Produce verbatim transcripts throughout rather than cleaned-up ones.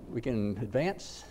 we can advance.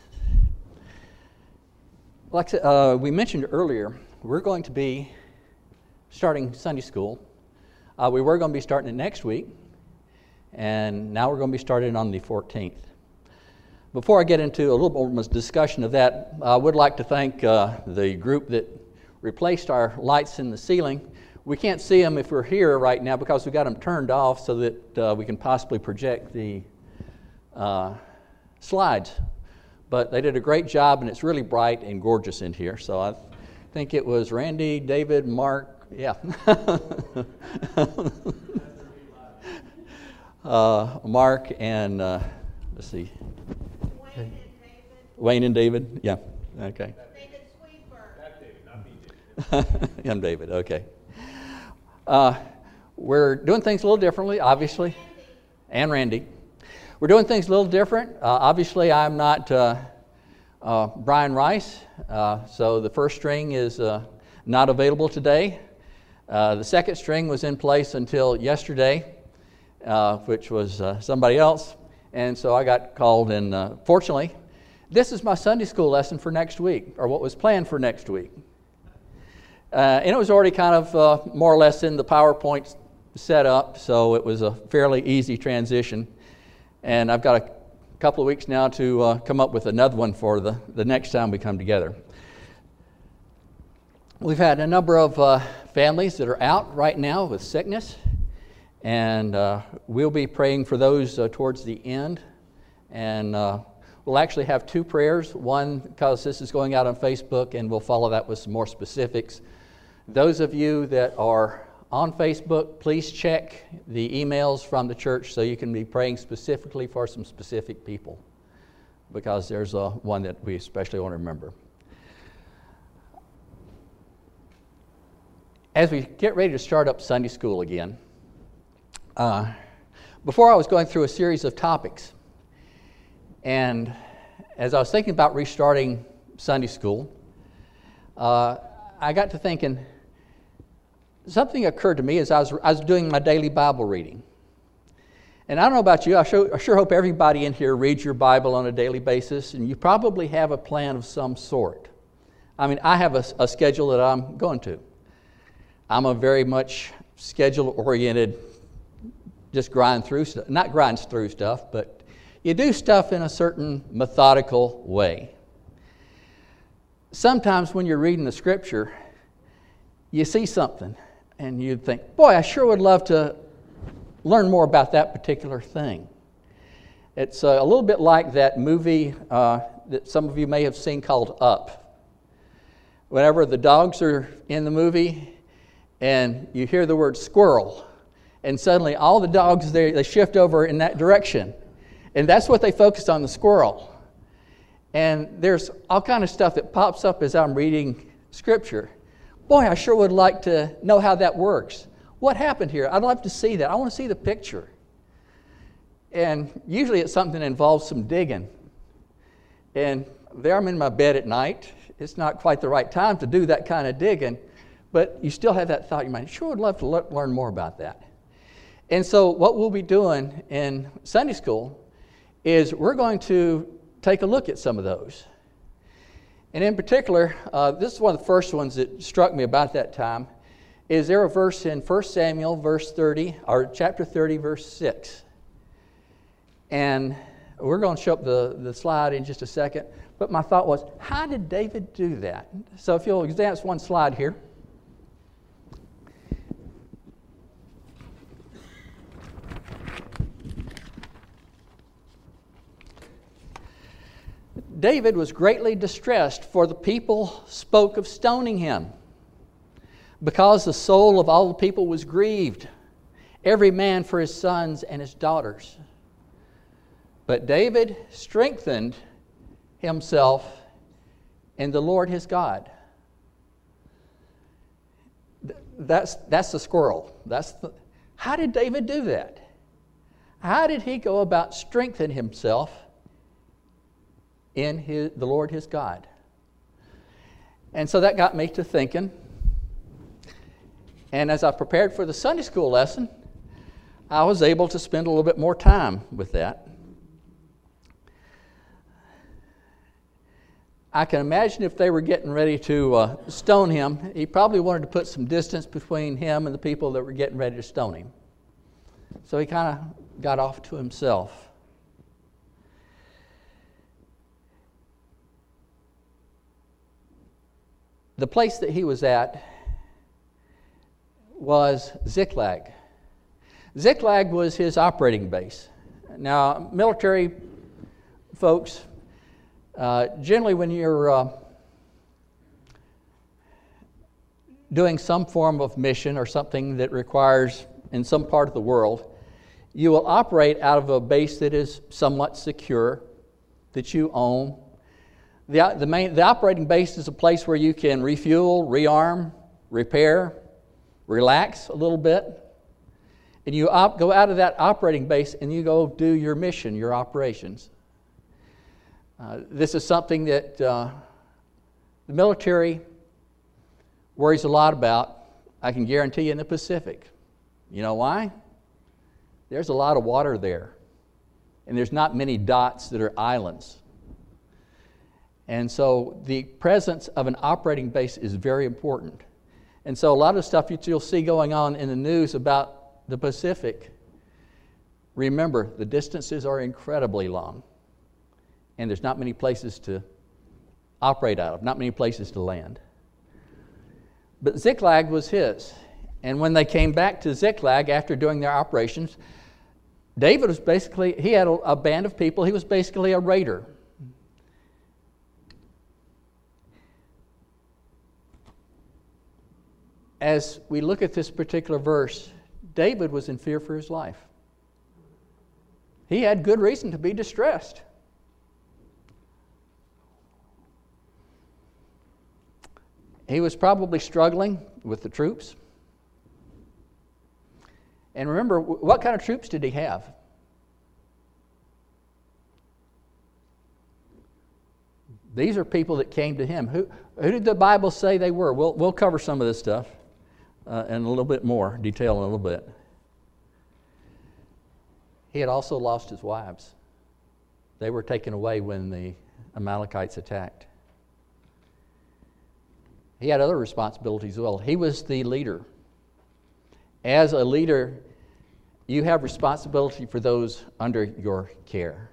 Like uh, we mentioned earlier, we're going to be starting Sunday school. Uh, we were going to be starting it next week, and now we're going to be starting on the fourteenth. Before I get into a little more discussion of that, I would like to thank uh, the group that replaced our lights in the ceiling. We can't see them if we're here right now because we got them turned off so that uh, we can possibly project the uh, slides. But they did a great job, and it's really bright and gorgeous in here. So I think it was Randy, David, Mark, yeah. uh, Mark and, uh, let's see. Wayne and David. Wayne and David, yeah, okay. David Sweeper. That's David, not me, I'm David, okay. Uh, we're doing things a little differently, obviously. Randy. And Randy. We're doing things a little different. Uh, obviously, I'm not uh, uh, Brian Rice, uh, so the first string is uh, not available today. Uh, the second string was in place until yesterday, uh, which was uh, somebody else, and so I got called in. Uh, fortunately, this is my Sunday school lesson for next week, or what was planned for next week. Uh, and it was already kind of uh, more or less in the PowerPoint set up, so it was a fairly easy transition. And I've got a couple of weeks now to uh, come up with another one for the, the next time we come together. We've had a number of uh, families that are out right now with sickness, and uh, we'll be praying for those uh, towards the end. And uh, we'll actually have two prayers, one because this is going out on Facebook, and we'll follow that with some more specifics. Those of you that are on Facebook, please check the emails from the church so you can be praying specifically for some specific people, because there's uh, one that we especially want to remember. As we get ready to start up Sunday school again, uh, before I was going through a series of topics, and as I was thinking about restarting Sunday school, uh, I got to thinking, something occurred to me as I was, I was doing my daily Bible reading. And I don't know about you, I sure, I sure hope everybody in here reads your Bible on a daily basis, and you probably have a plan of some sort. I mean, I have a, a schedule that I'm going to. I'm a very much schedule-oriented, just grind through stuff, not grind through stuff, but you do stuff in a certain methodical way. Sometimes when you're reading the Scripture, you see something, and you think, boy, I sure would love to learn more about that particular thing. It's uh, a little bit like that movie uh, that some of you may have seen called Up. Whenever the dogs are in the movie and you hear the word squirrel, and suddenly all the dogs, they, they shift over in that direction. And that's what they focused on, the squirrel. And there's all kind of stuff that pops up as I'm reading Scripture. Boy, I sure would like to know how that works. What happened here? I'd love to see that. I want to see the picture. And usually it's something that involves some digging. And there I'm in my bed at night. It's not quite the right time to do that kind of digging, but you still have that thought in your mind, sure would love to le- learn more about that. And so what we'll be doing in Sunday school is we're going to take a look at some of those. And in particular, uh, this is one of the first ones that struck me about that time. Is there a verse in First Samuel, verse thirty, or chapter thirty, verse six? And we're going to show up the, the slide in just a second. But my thought was, how did David do that? So if you'll advance one slide here. David was greatly distressed, for the people spoke of stoning him, because the soul of all the people was grieved, every man for his sons and his daughters. But David strengthened himself in the Lord his God. That's, that's the squirrel. That's the, how did David do that? How did he go about strengthening himself in his, the Lord his God? And so that got me to thinking. And as I prepared for the Sunday school lesson, I was able to spend a little bit more time with that. I can imagine if they were getting ready to uh, stone him, he probably wanted to put some distance between him and the people that were getting ready to stone him. So he kind of got off to himself. The place that he was at was Ziklag. Ziklag was his operating base. Now, military folks, uh, generally when you're uh, doing some form of mission or something that requires in some part of the world, you will operate out of a base that is somewhat secure, that you own. The, the, main, the operating base is a place where you can refuel, rearm, repair, relax a little bit. And you op, go out of that operating base and you go do your mission, your operations. Uh, this is something that uh, the military worries a lot about, I can guarantee you, in the Pacific. You know why? There's a lot of water there. And there's not many dots that are islands. And so the presence of an operating base is very important. And so a lot of the stuff that you'll see going on in the news about the Pacific, remember, the distances are incredibly long. And there's not many places to operate out of, not many places to land. But Ziklag was his. And when they came back to Ziklag after doing their operations, David was basically, he had a, a band of people, he was basically a raider. As we look at this particular verse, David was in fear for his life. He had good reason to be distressed. He was probably struggling with the troops. And remember, what kind of troops did he have? These are people that came to him. Who, who did the Bible say they were? We'll, we'll cover some of this stuff uh, in a little bit more detail in a little bit. He had also lost his wives. They were taken away when the Amalekites attacked. He had other responsibilities as well. He was the leader. As a leader, you have responsibility for those under your care.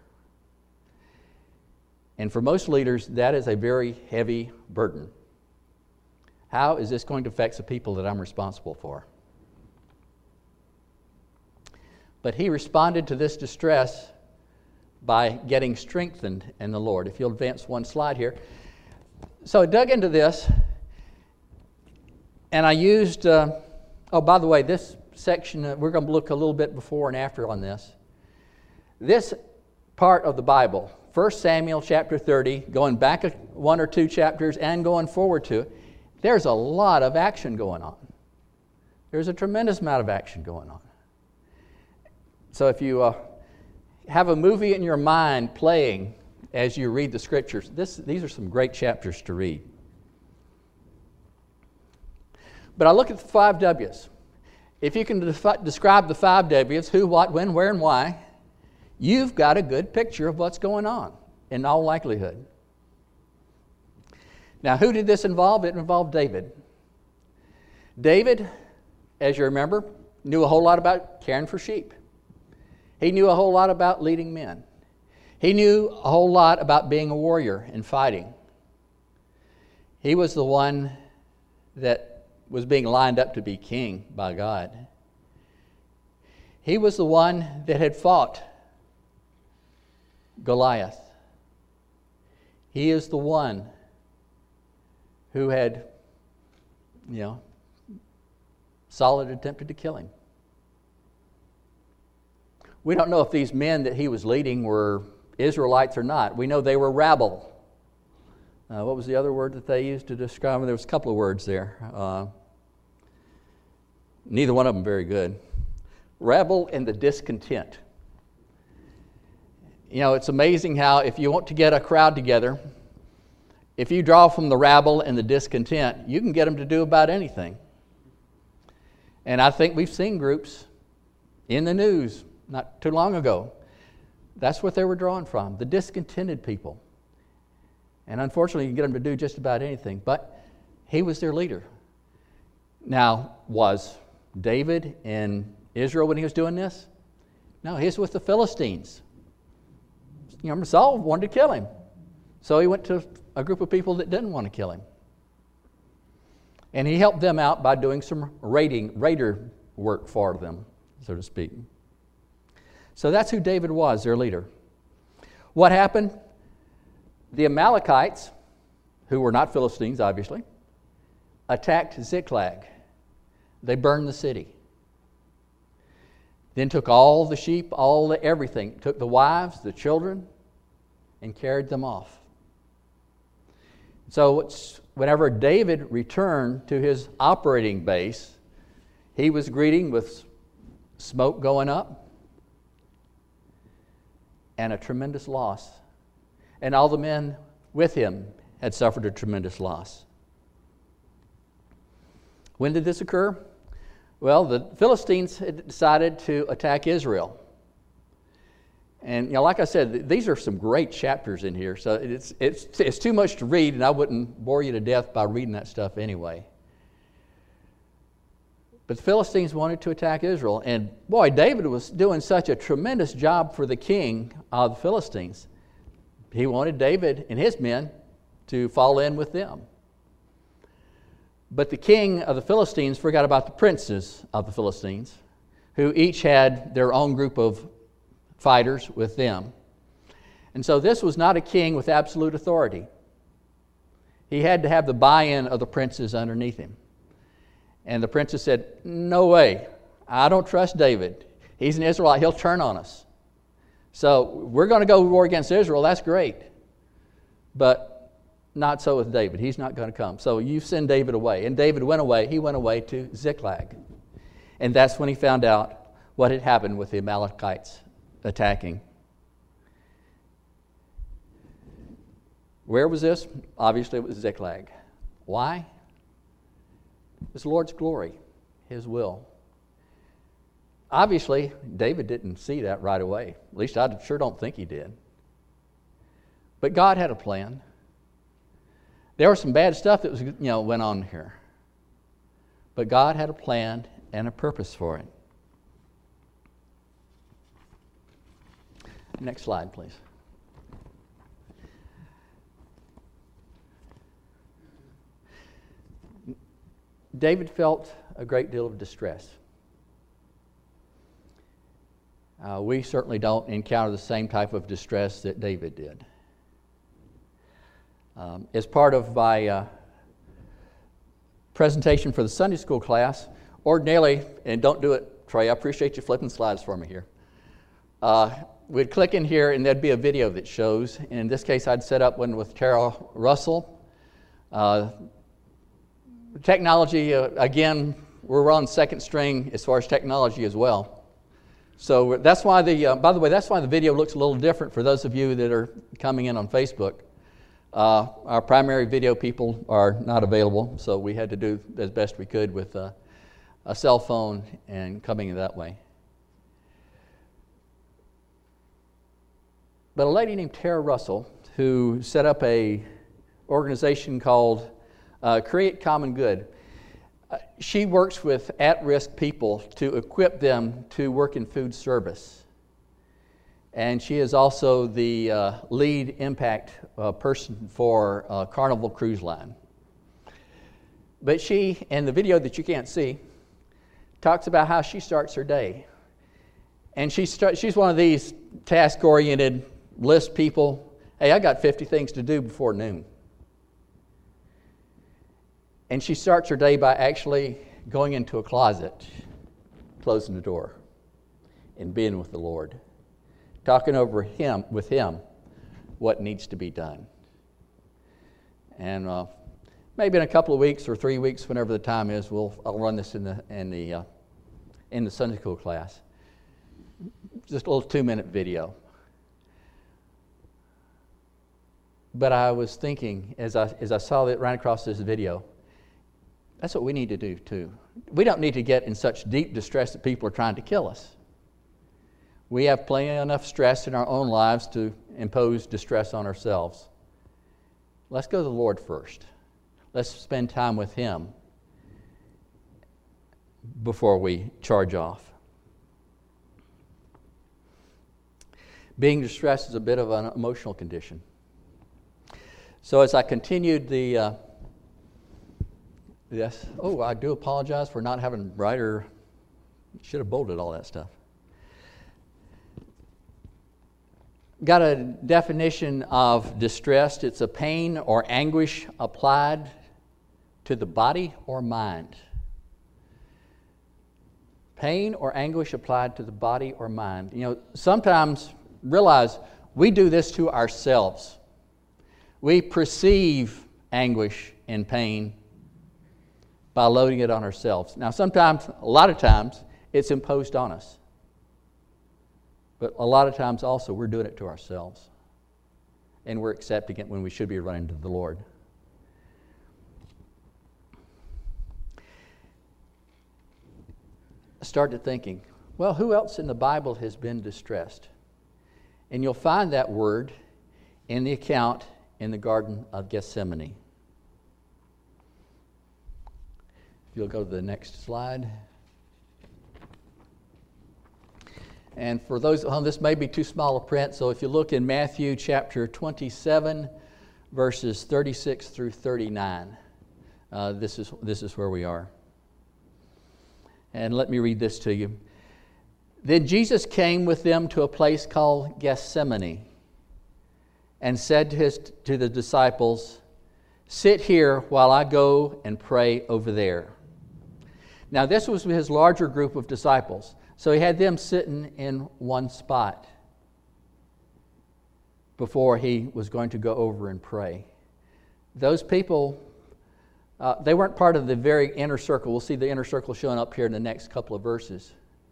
And for most leaders, that is a very heavy burden. How is this going to affect the people that I'm responsible for? But he responded to this distress by getting strengthened in the Lord. If you'll advance one slide here. So I dug into this, and I used, uh, oh, by the way, this section, uh, we're going to look a little bit before and after on this. This part of the Bible, First Samuel chapter thirty, going back one or two chapters and going forward to it, there's a lot of action going on. There's a tremendous amount of action going on. So if you uh, have a movie in your mind playing as you read the Scriptures, this, these are some great chapters to read. But I look at the five W's. If you can defi- describe the five W's, who, what, when, where, and why, you've got a good picture of what's going on, in all likelihood. Now, who did this involve? It involved David. David, as you remember, knew a whole lot about caring for sheep. He knew a whole lot about leading men. He knew a whole lot about being a warrior and fighting. He was the one that was being lined up to be king by God. He was the one that had fought Goliath. He is the one who had, you know, Saul had attempted to kill him. We don't know if these men that he was leading were Israelites or not. We know they were rabble. Uh, what was the other word that they used to describe them? There was a couple of words there. Uh, neither one of them very good. Rabble and the discontent. You know, it's amazing how if you want to get a crowd together, if you draw from the rabble and the discontent, you can get them to do about anything. And I think we've seen groups in the news not too long ago. That's what they were drawing from, the discontented people. And unfortunately, you can get them to do just about anything. But he was their leader. Now, was David in Israel when he was doing this? No, he was with the Philistines. You know, Saul wanted to kill him. So he went to a group of people that didn't want to kill him. And he helped them out by doing some raiding, raider work for them, so to speak. So that's who David was, their leader. What happened? The Amalekites, who were not Philistines, obviously, attacked Ziklag. They burned the city. Then took all the sheep, all the everything, took the wives, the children, and carried them off. So it's, whenever David returned to his operating base, he was greeting with smoke going up and a tremendous loss. And all the men with him had suffered a tremendous loss. When did this occur? Well, the Philistines had decided to attack Israel. And, you know, like I said, these are some great chapters in here, so it's, it's, it's too much to read, and I wouldn't bore you to death by reading that stuff anyway. But the Philistines wanted to attack Israel, and boy, David was doing such a tremendous job for the king of the Philistines. He wanted David and his men to fall in with them. But the king of the Philistines forgot about the princes of the Philistines, who each had their own group of fighters with them. And so this was not a king with absolute authority. He had to have the buy-in of the princes underneath him. And the princes said, no way, I don't trust David. He's an Israelite, he'll turn on us. So we're going to go war against Israel, that's great. But not so with David. He's not going to come. So you send David away. And David went away. He went away to Ziklag. And that's when he found out what had happened with the Amalekites attacking. Where was this? Obviously it was Ziklag. Why? It was the Lord's glory, His will. Obviously, David didn't see that right away. At least I sure don't think he did. But God had a plan. There was some bad stuff that was, you know, went on here. But God had a plan and a purpose for it. Next slide, please. David felt a great deal of distress. Uh, we certainly don't encounter the same type of distress that David did. Um, as part of my uh, presentation for the Sunday school class, ordinarily, and don't do it, Trey, I appreciate you flipping slides for me here. Uh, we'd click in here and there'd be a video that shows. In this case, I'd set up one with Tara Russell. Uh, technology, uh, again, we're on second string as far as technology as well. So that's why the, uh, by the way, that's why the video looks a little different for those of you that are coming in on Facebook. Uh, our primary video people are not available, so we had to do as best we could with uh, a cell phone and coming in that way. But a lady named Tara Russell, who set up a organization called uh, Create Common Good, uh, she works with at-risk people to equip them to work in food service. And she is also the uh, lead impact uh, person for uh, Carnival Cruise Line. But she, in the video that you can't see, talks about how she starts her day. And she start, she's one of these task-oriented list people. Hey, I got fifty things to do before noon. And she starts her day by actually going into a closet, closing the door, and being with the Lord. Talking over him with him what needs to be done. And uh, maybe in a couple of weeks or three weeks, whenever the time is, we'll I'll run this in the in the uh, in the Sunday school class. Just a little two-minute video. But I was thinking as I as I saw it right across this video, that's what we need to do too. We don't need to get in such deep distress that people are trying to kill us. We have plenty enough stress in our own lives to impose distress on ourselves. let's go to the Lord first. Let's spend time with Him before we charge off. Being distressed is a bit of an emotional condition. So as I continued the, uh, yes, oh, I do apologize for not having brighter, should have bolded all that stuff. Got a definition of distressed. It's a pain or anguish applied to the body or mind. Pain or anguish applied to the body or mind. You know, sometimes realize we do this to ourselves. We perceive anguish and pain by loading it on ourselves. Now, sometimes, a lot of times, it's imposed on us. But a lot of times also we're doing it to ourselves. And we're accepting it when we should be running to the Lord. I started thinking, well, who else in the Bible has been distressed? And you'll find that word in the account in the Garden of Gethsemane. If you'll go to the next slide. And for those, oh, this may be too small a print, so if you look in Matthew chapter twenty-seven, verses thirty-six through thirty-nine, uh, this is, this is where we are. And let me read this to you. Then Jesus came with them to a place called Gethsemane and said to, his, to the disciples, "Sit here while I go and pray over there." Now this was his larger group of disciples. So he had them sitting in one spot before he was going to go over and pray. Those people, uh, they weren't part of the very inner circle. We'll see the inner circle showing up here in the next couple of verses.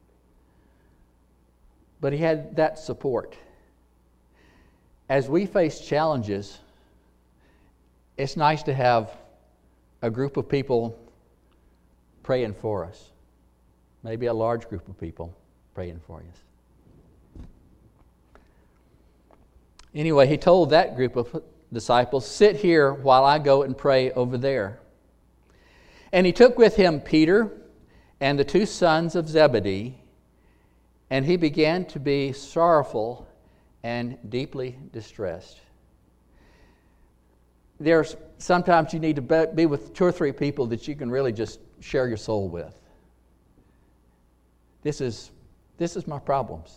But he had that support. As we face challenges, it's nice to have a group of people praying for us. Maybe a large group of people praying for us. Anyway, he told that group of disciples, "Sit here while I go and pray over there." And he took with him Peter and the two sons of Zebedee, and he began to be sorrowful and deeply distressed. There's sometimes you need to be with two or three people that you can really just share your soul with. This is, this is my problems.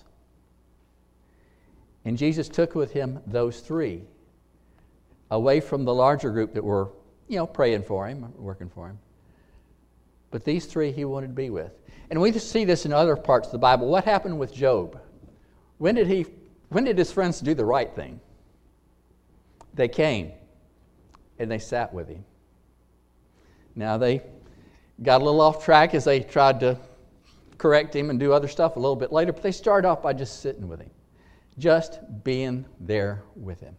And Jesus took with him those three away from the larger group that were, you know, praying for him, working for him. But these three he wanted to be with. And we see this in other parts of the Bible. What happened with Job? When did he, when did his friends do the right thing? They came and they sat with him. Now they got a little off track as they tried to correct him and do other stuff a little bit later, but they started off by just sitting with him, just being there with him.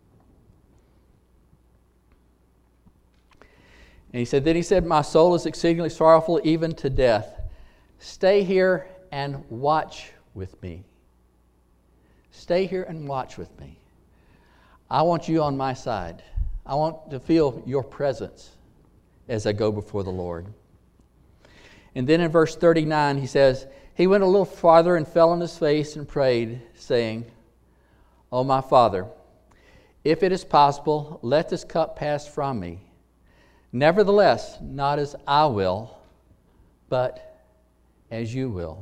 And he said, then he said, "My soul is exceedingly sorrowful, even to death. Stay here and watch with me." Stay here and watch with me. I want you on my side. I want to feel your presence as I go before the Lord. And then in verse thirty-nine, he says, he went a little farther and fell on his face and prayed, saying, "O my Father, if it is possible, let this cup pass from me. Nevertheless, not as I will, but as you will."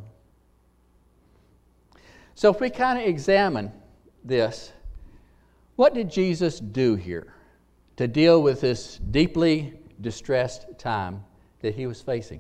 So if we kind of examine this, what did Jesus do here to deal with this deeply distressed time that he was facing?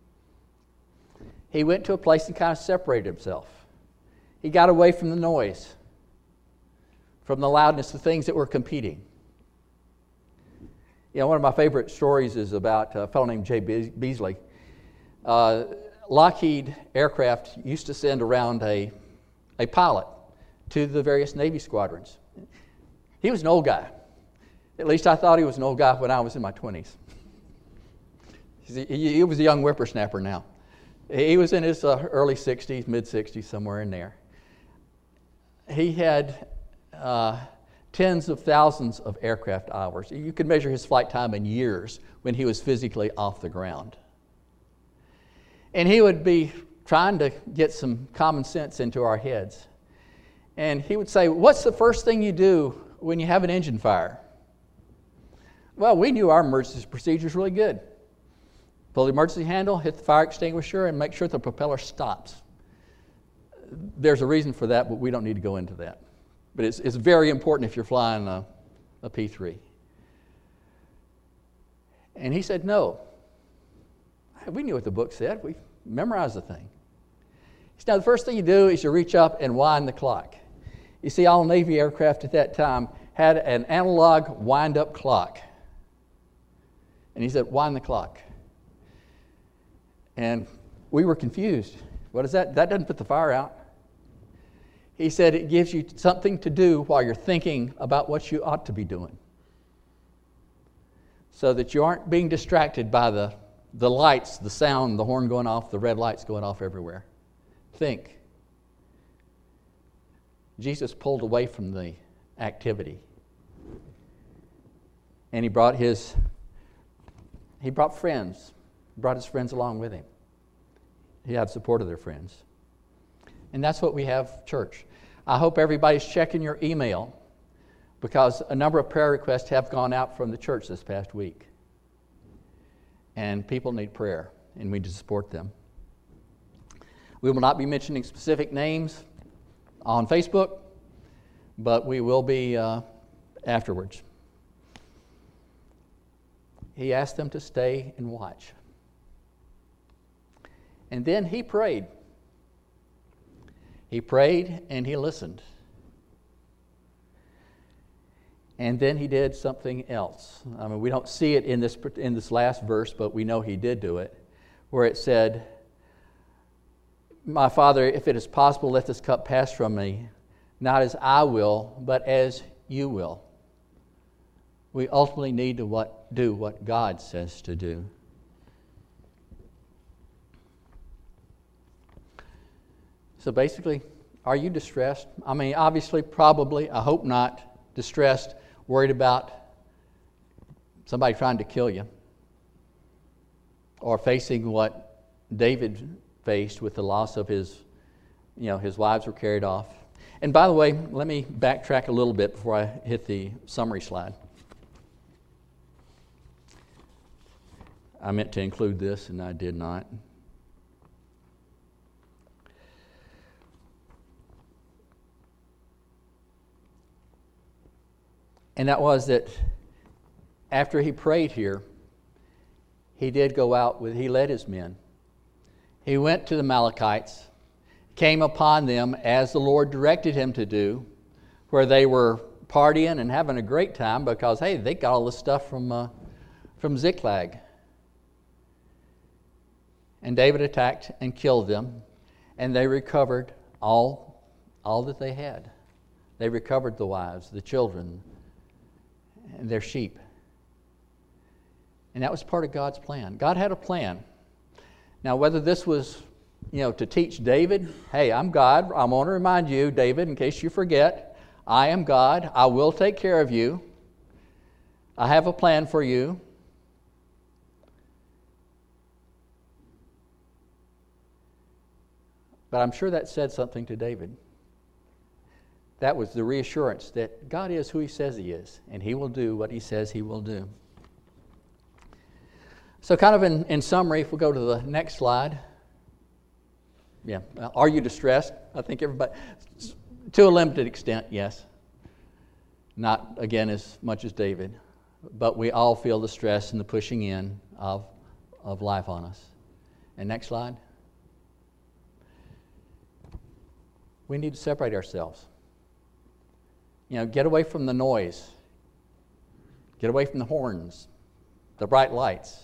He went to a place and kind of separated himself. He got away from the noise, from the loudness of things that were competing. You know, one of my favorite stories is about a fellow named Jay Beasley. Uh, Lockheed Aircraft used to send around a, a pilot to the various Navy squadrons. He was an old guy. At least I thought he was an old guy when I was in my twenties. He, he was a young whippersnapper now. He was in his uh, early sixties, mid-sixties, somewhere in there. He had uh, tens of thousands of aircraft hours. You could measure his flight time in years when he was physically off the ground. And he would be trying to get some common sense into our heads. And he would say, what's the first thing you do when you have an engine fire? Well, we knew our emergency procedures really good. Pull the emergency handle, hit the fire extinguisher, and make sure the propeller stops. There's a reason for that, but we don't need to go into that. But it's, it's very important if you're flying a, a P three. And he said, no. We knew what the book said. We memorized the thing. He said, now the first thing you do is you reach up and wind the clock. You see, all Navy aircraft at that time had an analog wind-up clock. And he said, wind the clock. And we were confused. What is that? That doesn't put the fire out. He said it gives you something to do while you're thinking about what you ought to be doing, so that you aren't being distracted by the, the lights, the sound, the horn going off, the red lights going off everywhere. Think. Jesus pulled away from the activity. And he brought his, he brought friends, brought his friends along with him. He had support of their friends. And that's what we have, church. I hope everybody's checking your email, because a number of prayer requests have gone out from the church this past week. And people need prayer, and we need to support them. We will not be mentioning specific names on Facebook, but we will be uh, afterwards. He asked them to stay and watch. And then he prayed. He prayed and he listened. And then he did something else. I mean, we don't see it in this, in this last verse, but we know he did do it, where it said, my Father, if it is possible, let this cup pass from me, not as I will, but as you will. We ultimately need to what, do what God says to do. So basically, are you distressed? I mean, obviously, probably, I hope not, distressed, worried about somebody trying to kill you, or facing what David faced with the loss of his, you know, his wives were carried off. And by the way, let me backtrack a little bit before I hit the summary slide. I meant to include this, and I did not. And that was that after he prayed here, he did go out with, he led his men. He went to the Amalekites, came upon them as the Lord directed him to do, where they were partying and having a great time because, hey, they got all this stuff from, uh, from Ziklag. And David attacked and killed them, and they recovered all, all that they had. They recovered the wives, the children, and their sheep. And that was part of God's plan. God had a plan. Now, whether this was, you know, to teach David, hey, I'm God. I'm going to remind you, David, in case you forget, I am God. I will take care of you. I have a plan for you. But I'm sure that said something to David. That was the reassurance that God is who He says He is, and He will do what He says He will do. So kind of in, in summary, if we go to the next slide. Yeah, are you distressed? I think everybody, to a limited extent, yes. Not, again, as much as David. But we all feel the stress and the pushing in of, of life on us. And next slide. We need to separate ourselves. You know, get away from the noise. Get away from the horns, the bright lights.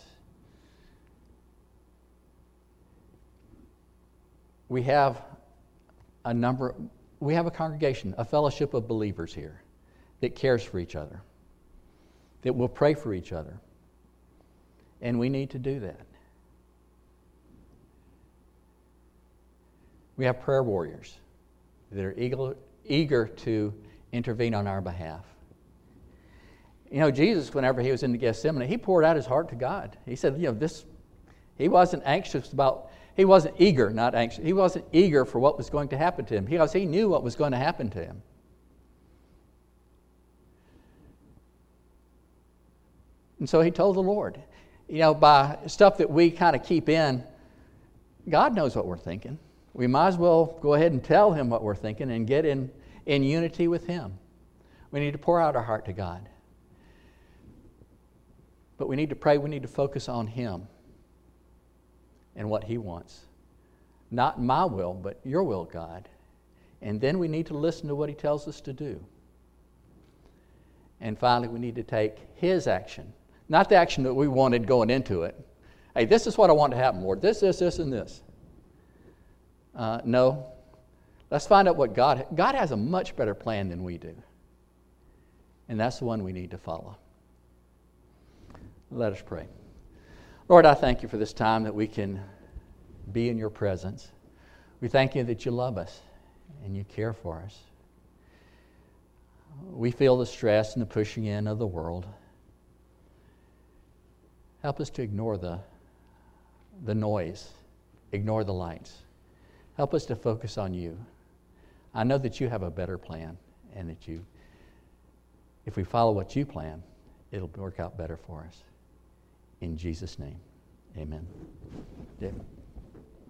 We have a number, we have a congregation, a fellowship of believers here that cares for each other, that will pray for each other. And we need to do that. We have prayer warriors that are eager, eager to intervene on our behalf. You know, Jesus, whenever he was in the Gethsemane, he poured out his heart to God. He said, you know, this, he wasn't anxious about, he wasn't eager, not anxious. He wasn't eager for what was going to happen to him because he knew what was going to happen to him. And so he told the Lord, you know, by stuff that we kind of keep in, God knows what we're thinking. We might as well go ahead and tell him what we're thinking and get in, in unity with him. We need to pour out our heart to God. But we need to pray, we need to focus on him and what he wants. Not my will, but your will, God. And then we need to listen to what he tells us to do. And finally, we need to take his action. Not the action that we wanted going into it. Hey, this is what I want to happen, Lord. This, this, this, and this. Uh, no. Let's find out what God... God has a much better plan than we do. And that's the one we need to follow. Let us pray. Lord, I thank you for this time that we can be in your presence. We thank you that you love us and you care for us. We feel the stress and the pushing in of the world. Help us to ignore the, the noise, ignore the lights. Help us to focus on you. I know that you have a better plan and that you, if we follow what you plan, it'll work out better for us. In Jesus' name, amen. Amen.